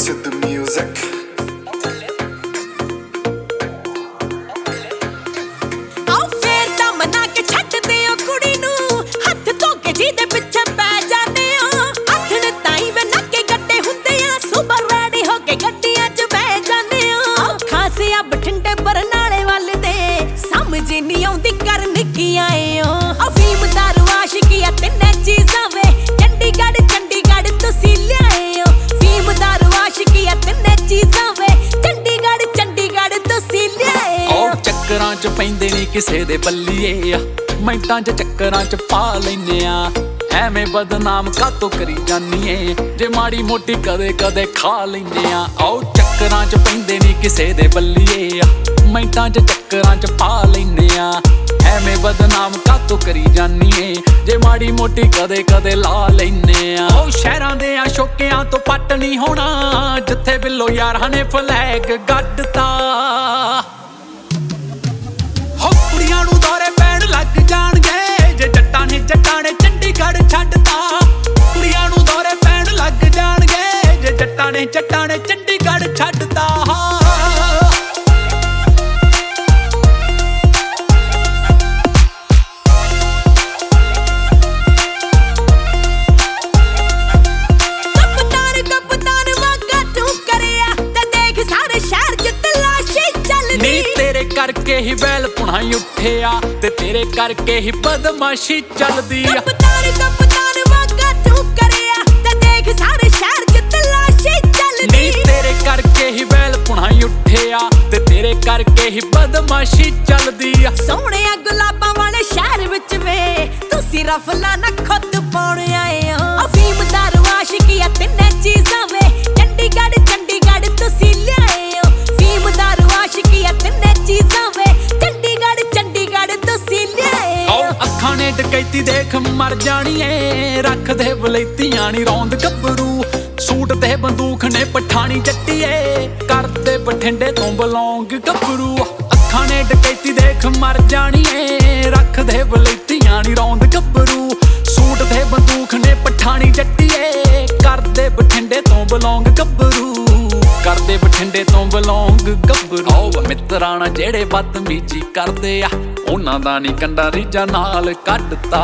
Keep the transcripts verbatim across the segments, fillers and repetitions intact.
with the music. ਚੱਕਰਾਂ ਚ ਪੈਂਦੇ ਨੀ ਕਿਸੇ ਦੇ ਬੱਲੀਏ ਆ, ਮਿੰਟਾਂ ਚ ਚੱਕਰਾਂ ਚ ਪਾ ਲੈਨੇ ਆ। ਐਵੇਂ ਬਦਨਾਮ ਕਾਤੋਂ ਕਰੀ ਜਾਨੀਏ, ਜੇ ਮਾੜੀ ਮੋਟੀ ਕਦੇ ਕਦੇ ਖਾ ਲੈਨੇ ਆ। ਆਓ ਚੱਕਰਾਂ ਚ ਪੈਂਦੇ ਨੀ ਕਿਸੇ ਦੇ ਬੱਲੀਏ ਆ, ਮਿੰਟਾਂ ਚ ਚੱਕਰਾਂ ਚ ਪਾ ਲੈਨੇ ਆ। ਐਵੇਂ ਬਦਨਾਮ ਕਾਤੋਂ ਕਰੀ ਜਾਨੀਏ, ਜੇ ਮਾੜੀ ਮੋਟੀ ਕਦੇ ਕਦੇ ਲਾ ਲੈਨੇ ਆ। ਉਹ ਸ਼ਹਿਰਾਂ ਦੇ ਆ ਸ਼ੋਕਿਆਂ ਤੋਂ ਪੱਟ ਨੀ ਹੋਣਾ, ਜਿੱਥੇ ਬਿੱਲੋ ਯਾਰਾਂ ਨੇ ਫਲੈਗ ਗੱਡਤਾ। ਕੁੜੀਆਂ ਨੂੰ ਦੌਰੇ ਪੈਣ ਲੱਗ ਜਾਣਗੇ, ਜੇ ਜੱਟਾਂ ਨੇ ਜੱਟਾਂ ਨੇ ਚੰਡੀਗੜ੍ਹ ਛੱਡਤਾ। ਕੁੜੀਆਂ ਨੂੰ ਦੌਰੇ ਪੈਣ ਲੱਗ ਜਾਣਗੇ, ਜੇ ਜੱਟਾਂ ਨੇ ਜੱਟਾਂ ਨੇ ਚੰਡੀਗੜ੍ਹ ਛੱਡਤਾ। ਕਰਕੇ ਹੀ ਵੈਲ ਪੁਣਾਈ ਉੱਠਿਆ, ਤੇ ਤੇਰੇ ਕਰਕੇ ਹੀ ਬਦਮਾਸ਼ੀ ਚੱਲਦੀ ਆ। ਕਪਤਾਨ ਕਪਤਾਨ ਵਾਗਾ ਤੂੰ ਕਰਿਆ, ਤੇ ਦੇਖ ਸਾਰੇ ਸ਼ਹਿਰ ਚ ਤਲਾਸ਼ੀ ਚੱਲਦੀ। ਨੀ ਤੇਰੇ ਕਰਕੇ ਹੀ ਵੈਲ ਪੁਣਾਈ ਉੱਠਿਆ, ਤੇ ਤੇਰੇ ਕਰਕੇ ਹੀ ਬਦਮਾਸ਼ੀ ਚੱਲਦੀ ਆ। ਸੋਹਣਿਆ ਗੁਲਾਬਾਂ ਵਾਲੇ ਸ਼ਹਿਰ ਵਿੱਚ ਵੇ, ਤੁਸੀਂ ਰਫਲਾ ਨਾ ਖੁੱਦ ਪਾਉਣ ਆਏ ਹੋ। ਅਫੀਮ ਦਾਰੂ ਆਸ਼ਿਕੀਆਂ ਤਿੰਨੇ ਚੀਜ਼ਾਂ ਵੇ, ਚੰਡੀਗੜ੍ਹ ਚੰਡੀਗੜ੍ਹ ਤੁਸੀਂ ਲਿਆਏ ਹੋ। ਫੀਮ ਦਾਰੂ ਆਸ਼ਿਕੀਆਂ ਤਿੰਨੇ ਚੀਜ਼ਾਂ ਵੇ, ਚੰਡੀਗੜ੍ਹ ਚੰਡੀਗੜ੍ਹ ਤੁਸੀਂ ਲਿਆਏ ਹੋ। ਅੱਖਾਂ ਨੇ ਡਕੈਤੀ ਦੇਖ ਮਰ ਜਾਣੀਏ, ਰੱਖਦੇ ਵਲੈਤੀਆਂ ਨੀ ਰੌਂਦ ਗੱਭਰੂ। ਸੂਟ ਤੇ ਬੰਦੂਕ ਨੇ ਪਠਾਣੀ ਜੱਟੀਏ, ਕਰਦੇ ਬਠਿੰਡੇ ਤੋਂ ਬਲੌਂਗ ਗੱਭਰੂ। ਅੱਖਾਂ ਨੇ ਡਕੈਤੀ ਦੇਖ ਮਰ ਜਾਣੀਏ, ਰੱਖਦੇ ਵਲੈਤੀਆਂ ਨੀ ਰੌਂਦ ਗੱਭਰੂ। ਸੂਟ ਤੇ ਬੰਦੂਕ ਨੇ ਪਠਾਣੀ ਜੱਟੀਏ, ਕਰਦੇ ਬਠਿੰਡੇ ਤੋਂ ਬਲੌਂਗ ਗੱਭਰੂ। ਕਰਦੇ ਬਠਿੰਡੇ ਤੋਂ ਬਲੌਂਗ ਗੱਭਰੂ। ਆਓ ਮਿੱਤਰਾਂ ਨਾਲ ਜਿਹੜੇ ਬਦਤਮੀਜੀ ਕਰਦੇ ਆ, ਉਹਨਾਂ ਦਾ ਨੀ ਕੰਡਾ ਰੀਝਾਂ ਨਾਲ ਕੱਢਤਾ।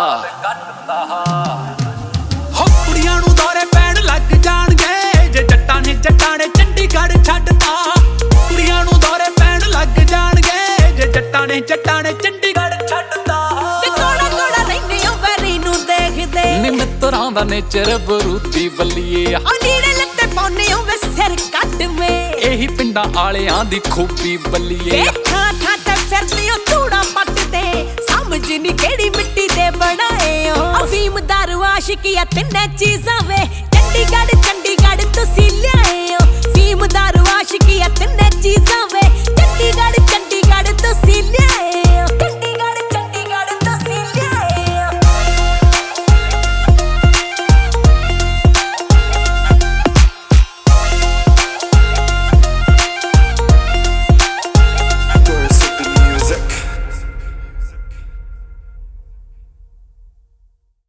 ਹੋ ਕੁੜੀਆਂ ਨੂੰ ਦੌਰੇ ਪੈਣ ਲੱਗ ਜਾਣਗੇ, ਜੇ ਜੱਟਾਂ ਨੇ ਜੱਟਾਂ ਨੇ ਚੰਡੀਗੜ੍ਹ ਛੱਡਤਾ। ਕੁੜੀਆਂ ਨੂੰ ਦੌਰੇ ਪੈਣ ਲੱਗ ਜਾਣਗੇ, ਜੇ ਜੱਟਾਂ ਨੇ ਜੱਟਾਂ ਨੇ ਚੰਡੀਗੜ੍ਹ ਛੱਡਤਾ। ਤੇ ਕੋੜਾ ਕੋੜਾ ਰਹਿੰਦੇ ਹੋ ਵੈਰੀ ਨੂੰ ਦੇਖਦੇ, ਨੀ ਮਿੱਤਰਾਂ ਦਾ ਨੇਚਰ ਬਰੂਦੀ ਬੱਲੀਏ ਆ। ਨੀੜੇ ਲੱਤੇ ਪਾਉਨੇ ਹੋ ਵੇ ਸਿਰ ਕੱਟ ਵੇ, ਇਹੀ ਪਿੰਡਾਂ ਆਲਿਆਂ ਦੀ ਖੂਬੀ ਬੱਲੀਏ ਆ। ਥਾਂ ਥਾਂ ਤੇ ਫਿਰਦੇ ਹੋ ਧੂੜਾ ਪੱਟਦੇ, ਸਮਝ ਨੀ ਕਿਹੜੀ ਮਿੱਟੀ ਦੇ ਬਣਾਏ ਹੋ। ਅਫੀਮ ਦਾਰੂ ਆਸ਼ਿਕੀਆਂ ਤਿੰਨੇ ਚੀਜ਼ਾਂ ਵੇ,